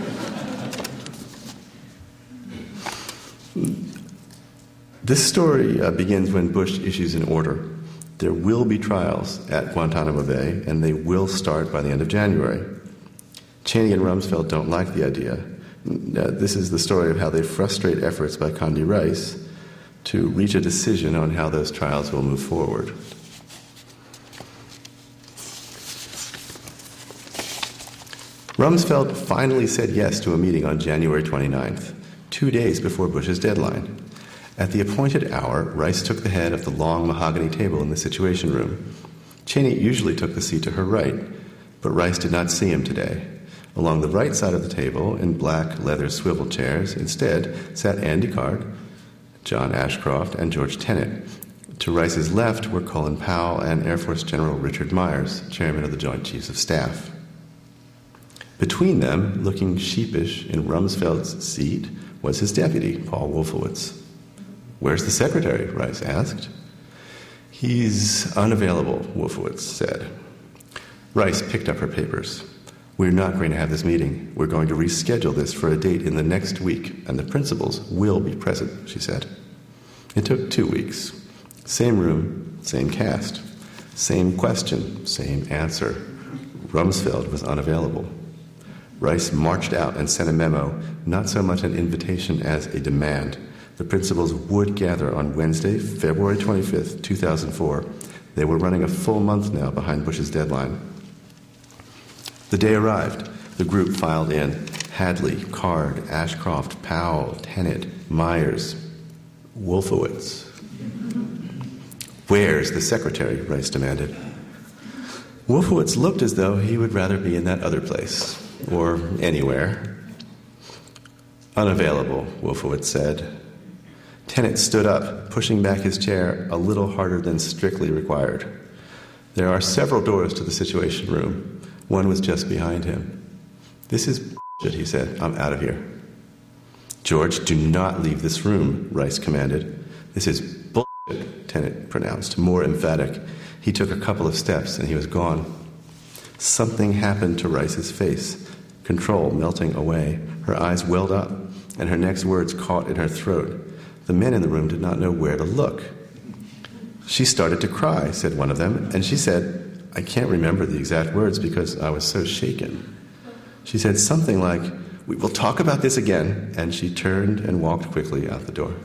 This story uh, begins when Bush issues an order. There will be trials at Guantanamo Bay, and they will start by the end of January. Cheney and Rumsfeld don't like the idea. Uh, this is the story of how they frustrate efforts by Condi Rice to reach a decision on how those trials will move forward. Rumsfeld finally said yes to a meeting on January twenty-ninth, two days before Bush's deadline. At the appointed hour, Rice took the head of the long mahogany table in the Situation Room. Cheney usually took the seat to her right, but Rice did not see him today. Along the right side of the table, in black leather swivel chairs, instead sat Andy Card, John Ashcroft, and George Tenet. To Rice's left were Colin Powell and Air Force General Richard Myers, chairman of the Joint Chiefs of Staff. Between them, looking sheepish in Rumsfeld's seat, was his deputy, Paul Wolfowitz. "Where's the secretary?" Rice asked. "He's unavailable," Wolfowitz said. Rice picked up her papers. "We're not going to have this meeting. We're going to reschedule this for a date in the next week, and the principals will be present," she said. It took two weeks. Same room, same cast. Same question, same answer. Rumsfeld was unavailable. Rice marched out and sent a memo, not so much an invitation as a demand. The principals would gather on Wednesday, February twenty-fifth, two thousand four. They were running a full month now behind Bush's deadline. The day arrived. The group filed in. Hadley, Card, Ashcroft, Powell, Tenet, Myers, Wolfowitz. "Where's the secretary?" Rice demanded. Wolfowitz looked as though he would rather be in that other place, or anywhere. "Unavailable," Wolfowitz said. Tenet stood up, pushing back his chair a little harder than strictly required. "There are several doors to the Situation Room. One was just behind him." "This is bullshit," he said. "I'm out of here." "George, do not leave this room," Rice commanded. "This is bullshit," Tenet pronounced, more emphatic. He took a couple of steps, and he was gone. Something happened to Rice's face, control melting away. Her eyes welled up, and her next words caught in her throat. The men in the room did not know where to look. "She started to cry," said one of them, and she said, I can't remember the exact words because I was so shaken. She said something like, "We will talk about this again," and she turned and walked quickly out the door.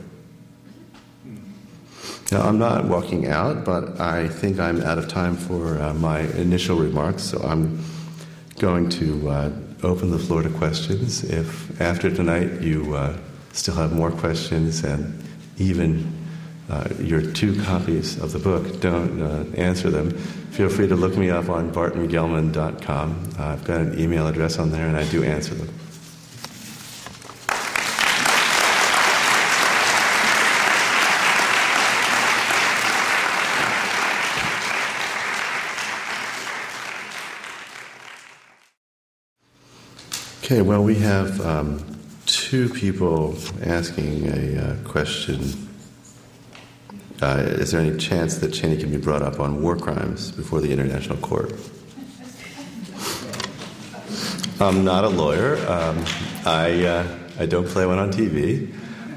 Now, I'm not walking out, but I think I'm out of time for uh, my initial remarks, so I'm going to uh, open the floor to questions. If after tonight you uh, still have more questions, and even uh, your two copies of the book don't uh, answer them, feel free to look me up on barton gelman dot com. Uh, I've got an email address on there, and I do answer them. Okay, well, we have um, two people asking a uh, question. Uh, is there any chance that Cheney can be brought up on war crimes before the International Court? I'm not a lawyer. Um, I uh, I don't play one on T V.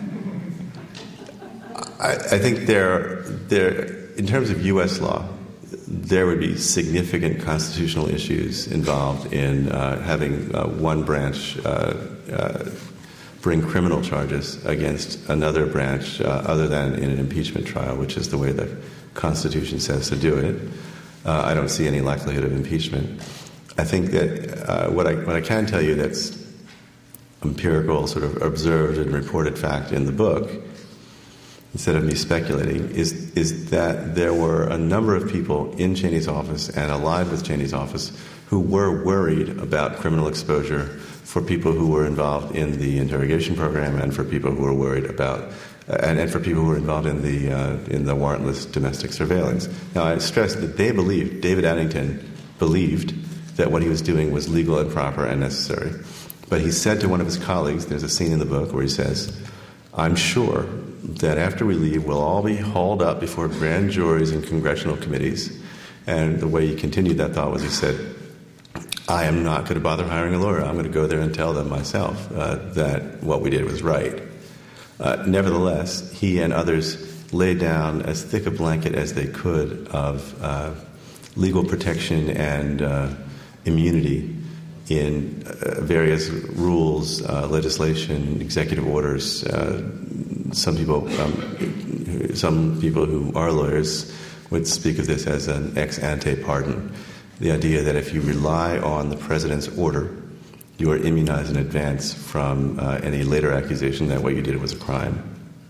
I, I think there there in terms of U S law, there would be significant constitutional issues involved in uh, having uh, one branch uh, uh, bring criminal charges against another branch uh, other than in an impeachment trial, which is the way the Constitution says to do it. Uh, I don't see any likelihood of impeachment. I think that uh, what I what I can tell you that's empirical, sort of observed and reported fact in the book, instead of me speculating, is is that there were a number of people in Cheney's office and allied with Cheney's office who were worried about criminal exposure for people who were involved in the interrogation program and for people who were worried about, uh, and, and for people who were involved in the uh, in the warrantless domestic surveillance. Now, I stress that they believed, David Addington believed, that what he was doing was legal and proper and necessary. But he said to one of his colleagues, there's a scene in the book where he says, "I'm sure that after we leave, we'll all be hauled up before grand juries and congressional committees." And the way he continued that thought was he said, "I am not going to bother hiring a lawyer. I'm going to go there and tell them myself uh, that what we did was right." Uh, nevertheless, he and others laid down as thick a blanket as they could of uh, legal protection and uh, immunity in uh, various rules, uh, legislation, executive orders. Uh, some people, um, some people who are lawyers would speak of this as an ex ante pardon. The idea that if you rely on the president's order, you are immunized in advance from uh, any later accusation that what you did was a crime.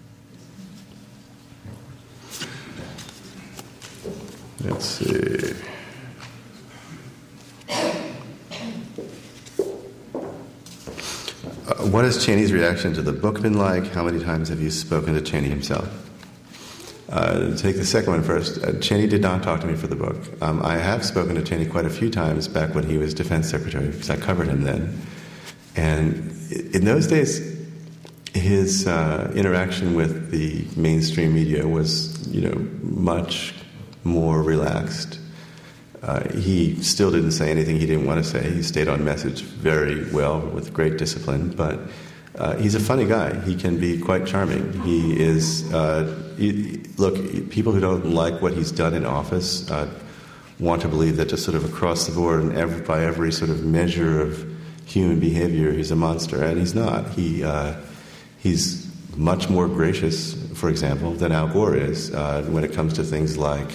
Let's see. Uh, what has Cheney's reaction to the book been like? How many times have you spoken to Cheney himself? Uh, take the second one first. Uh, Cheney did not talk to me for the book. Um, I have spoken to Cheney quite a few times back when he was defense secretary, because I covered him then. And in those days, his uh, interaction with the mainstream media was, you know, much more relaxed. Uh, he still didn't say anything he didn't want to say. He stayed on message very well with great discipline, but uh, he's a funny guy. He can be quite charming. He is, uh, he, look, people who don't like what he's done in office uh, want to believe that just sort of across the board and every, by every sort of measure of human behavior, he's a monster, and he's not. He uh, he's much more gracious, for example, than Al Gore is uh, when it comes to things like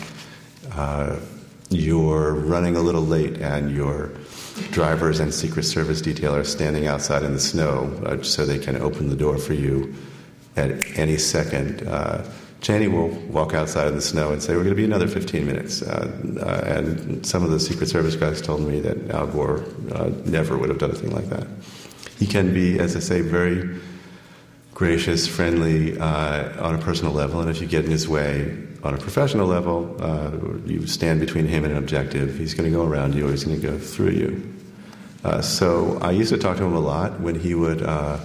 uh, you're running a little late and your drivers and Secret Service detail are standing outside in the snow uh, so they can open the door for you at any second. Uh, Cheney will walk outside in the snow and say, "We're going to be another fifteen minutes." Uh, uh, and some of the Secret Service guys told me that Al Gore uh, never would have done a thing like that. He can be, as I say, very gracious, friendly uh, on a personal level, and if you get in his way on a professional level, uh, you stand between him and an objective, he's going to go around you or he's going to go through you. Uh, so I used to talk to him a lot when he would uh,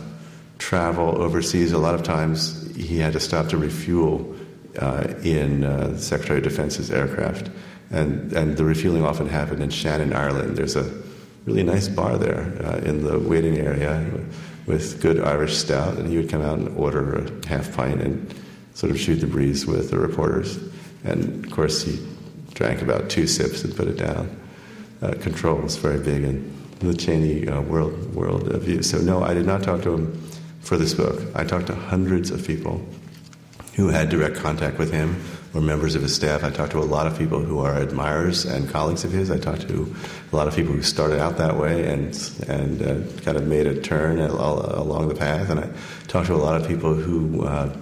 travel overseas. A lot of times he had to stop to refuel uh, in uh, the Secretary of Defense's aircraft, and, and the refueling often happened in Shannon, Ireland. There's a really nice bar there uh, in the waiting area with good Irish stout, and he would come out and order a half pint and sort of shoot the breeze with the reporters. And, of course, he drank about two sips and put it down. Uh, control was very big in the Cheney uh, world, world view. So, no, I did not talk to him for this book. I talked to hundreds of people who had direct contact with him or members of his staff. I talked to a lot of people who are admirers and colleagues of his. I talked to a lot of people who started out that way and and uh, kind of made a turn along the path. And I talked to a lot of people who uh,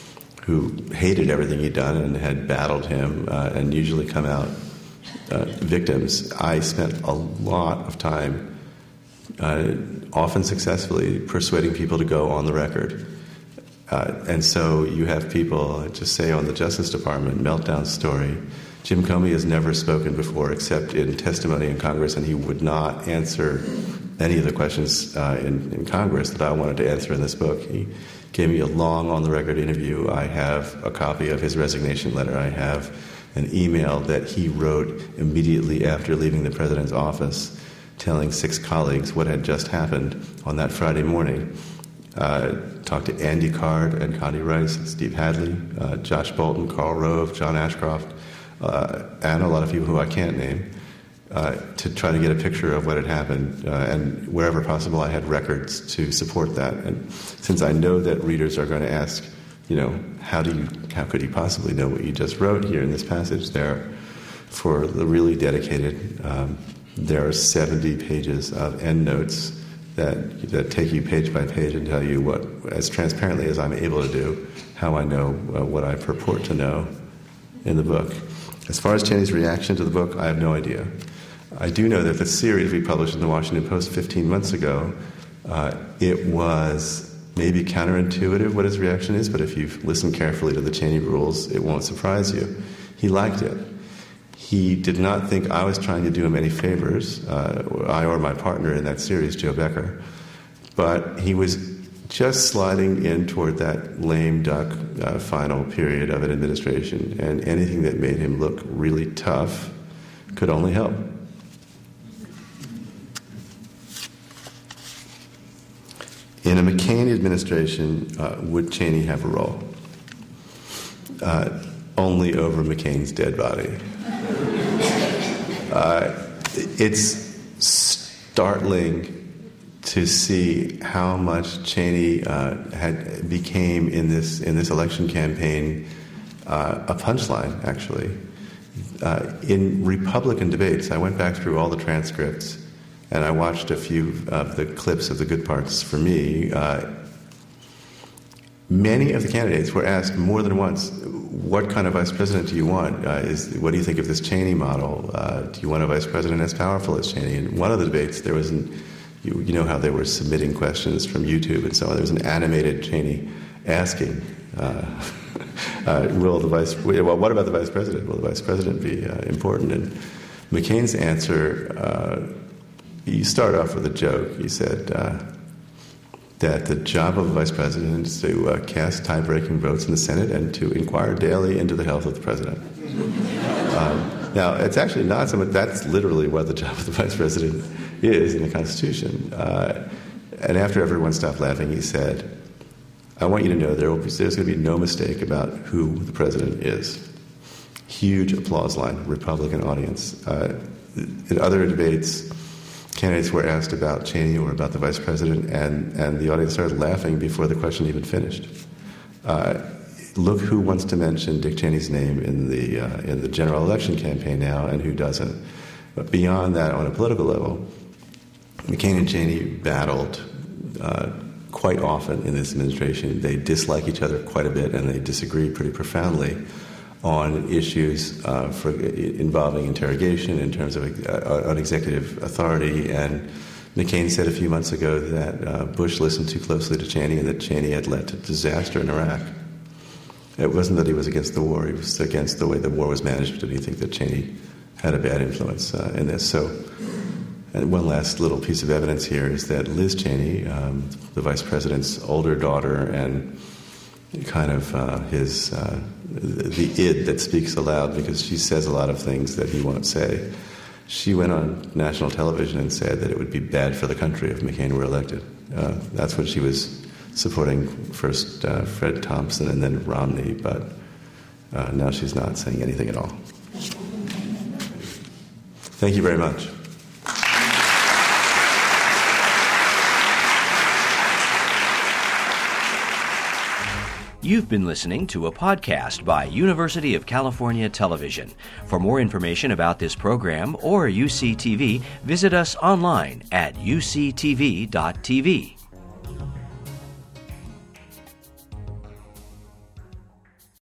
who hated everything he'd done and had battled him uh, and usually come out uh, victims. I spent a lot of time, uh, often successfully, persuading people to go on the record. Uh, and so you have people, just say on the Justice Department, meltdown story. Jim Comey has never spoken before except in testimony in Congress, and he would not answer any of the questions uh, in, in Congress that I wanted to answer in this book. He gave me a long on-the-record interview. I have a copy of his resignation letter. I have an email that he wrote immediately after leaving the president's office telling six colleagues what had just happened on that Friday morning. Uh, talked to Andy Card and Connie Rice, Steve Hadley, uh, Josh Bolton, Karl Rove, John Ashcroft, uh, and a lot of people who I can't name, uh, to try to get a picture of what had happened. Uh, and wherever possible, I had records to support that. And since I know that readers are going to ask, you know, how do you, how could you possibly know what you just wrote here in this passage? There, for the really dedicated, um, there are seventy pages of endnotes that that take you page by page and tell you what, as transparently as I'm able to do, how I know uh, what I purport to know in the book. As far as Cheney's reaction to the book, I have no idea. I do know that the series we published in the Washington Post fifteen months ago Uh, it was maybe counterintuitive what his reaction is, but if you listen carefully to the Cheney rules, it won't surprise you. He liked it. He did not think I was trying to do him any favors, uh, I or my partner in that series, Joe Becker, but he was just sliding in toward that lame duck uh, final period of an administration, and anything that made him look really tough could only help. In a McCain administration, uh, would Cheney have a role? Uh, only over McCain's dead body. Uh, it's startling to see how much Cheney uh, had became in this in this election campaign uh, a punchline, actually. Uh, in Republican debates, I went back through all the transcripts and I watched a few of the clips of the good parts for me. Uh, many of the candidates were asked more than once, what kind of vice president do you want? Uh, is, what do you think of this Cheney model? Uh, do you want a vice president as powerful as Cheney? In one of the debates, there was an, you, you know how they were submitting questions from YouTube and so on. There was an animated Cheney asking, uh, uh, will the vice, well, what about the vice president? Will the vice president be uh, important? And McCain's answer, uh, you start off with a joke. He said uh, that the job of a vice president is to uh, cast tie-breaking votes in the Senate and to inquire daily into the health of the president. um, now, it's actually not so much, that's literally what the job of the vice president is in the Constitution. Uh, and after everyone stopped laughing, he said, I want you to know there will be, there's going to be no mistake about who the president is. Huge applause line, Republican audience. Uh, in other debates, candidates were asked about Cheney or about the vice president, and, and the audience started laughing before the question even finished. Uh, look who wants to mention Dick Cheney's name in the uh, in the general election campaign now, and who doesn't. But beyond that, on a political level, McCain and Cheney battled uh, quite often in this administration. They dislike each other quite a bit, and they disagree pretty profoundly on issues uh, for, involving interrogation in terms of uh, on executive authority. And McCain said a few months ago that uh, Bush listened too closely to Cheney and that Cheney had led to disaster in Iraq. It wasn't that he was against the war, he was against the way the war was managed, but he think that Cheney had a bad influence uh, in this. So, and one last little piece of evidence here is that Liz Cheney, um, the vice president's older daughter and kind of uh, his uh, the id that speaks aloud because she says a lot of things that he won't say. She went on national television and said that it would be bad for the country if McCain were elected. Uh, that's when she was supporting first uh, Fred Thompson and then Romney, but uh, now she's not saying anything at all. Thank you very much. You've been listening to a podcast by University of California Television. For more information about this program or U C T V, visit us online at U C T V dot T V.